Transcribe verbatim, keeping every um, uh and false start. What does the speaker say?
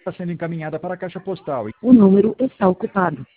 sendo encaminhada para a caixa postal. O número está ocupado.